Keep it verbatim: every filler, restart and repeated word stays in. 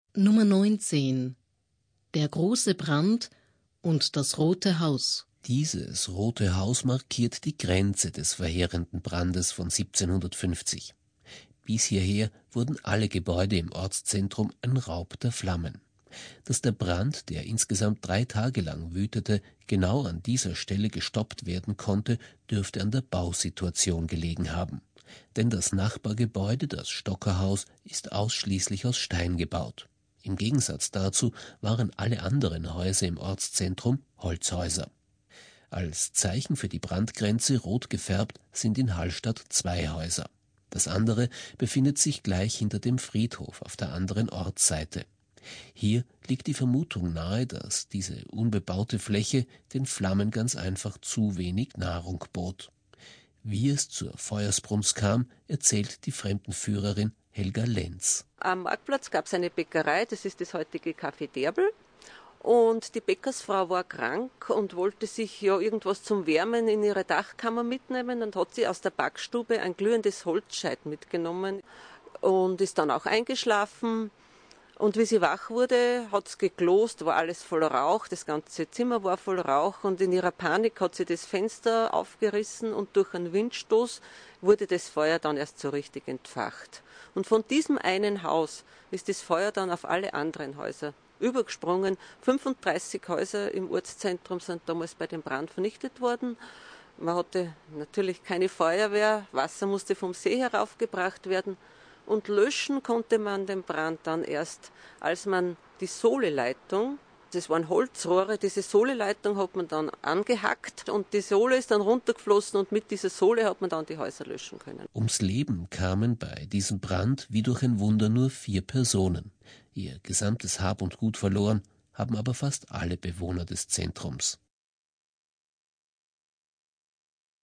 Nummer neunzehn. Der große Brand und das Rote Haus. Dieses Rote Haus markiert die Grenze des verheerenden Brandes von siebzehnhundertfünfzig. Bis hierher wurden alle Gebäude im Ortszentrum ein Raub der Flammen. Dass der Brand, der insgesamt drei Tage lang wütete, genau an dieser Stelle gestoppt werden konnte, dürfte an der Bausituation gelegen haben. Denn das Nachbargebäude, das Stockerhaus, ist ausschließlich aus Stein gebaut. Im Gegensatz dazu waren alle anderen Häuser im Ortszentrum Holzhäuser. Als Zeichen für die Brandgrenze rot gefärbt sind in Hallstatt zwei Häuser. Das andere befindet sich gleich hinter dem Friedhof auf der anderen Ortsseite. Hier liegt die Vermutung nahe, dass diese unbebaute Fläche den Flammen ganz einfach zu wenig Nahrung bot. Wie es zur Feuersbrunst kam, erzählt die Fremdenführerin Helga Lenz. Am Marktplatz gab es eine Bäckerei, das ist das heutige Café Derbel. Und die Bäckersfrau war krank und wollte sich ja irgendwas zum Wärmen in ihre Dachkammer mitnehmen und hat sie aus der Backstube ein glühendes Holzscheit mitgenommen und ist dann auch eingeschlafen. Und wie sie wach wurde, hat es geklost, war alles voll Rauch, das ganze Zimmer war voll Rauch und in ihrer Panik hat sie das Fenster aufgerissen und durch einen Windstoß wurde das Feuer dann erst so richtig entfacht. Und von diesem einen Haus ist das Feuer dann auf alle anderen Häuser übergesprungen. fünfunddreißig Häuser im Ortszentrum sind damals bei dem Brand vernichtet worden. Man hatte natürlich keine Feuerwehr, Wasser musste vom See heraufgebracht werden. Und löschen konnte man den Brand dann erst, als man die Sohleleitung, das waren Holzrohre, diese Sohleleitung hat man dann angehackt und die Sohle ist dann runtergeflossen und mit dieser Sohle hat man dann die Häuser löschen können. Ums Leben kamen bei diesem Brand wie durch ein Wunder nur vier Personen. Ihr gesamtes Hab und Gut verloren haben aber fast alle Bewohner des Zentrums.